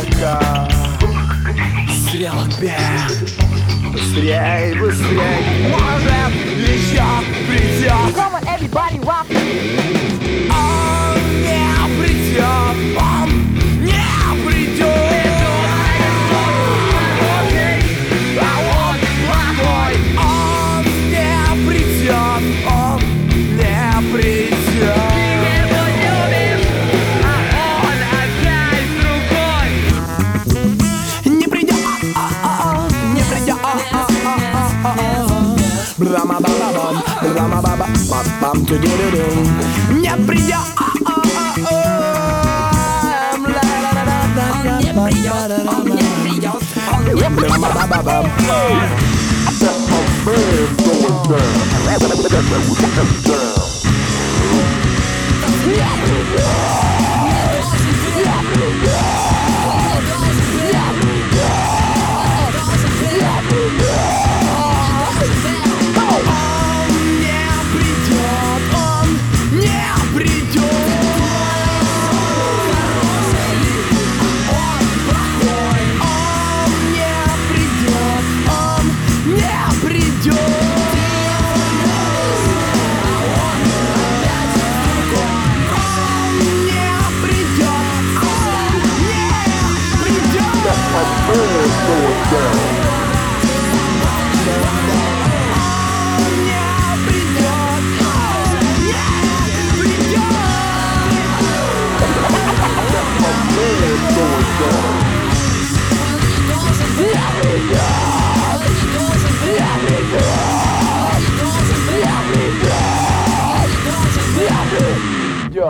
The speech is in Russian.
музыка. Стрел опять. Быстрей, быстрей. Может, еще придет. Come on, everybody, rock. Он не придет. Он не придет. А он плохой. Он не придет. Он не придет. Не придет, не придет. Брама-ба-ба-бам, брама-ба-ба-бам, ту-ду-ду-дум. Не придет. Брама-ба-ба-бам. Yeah.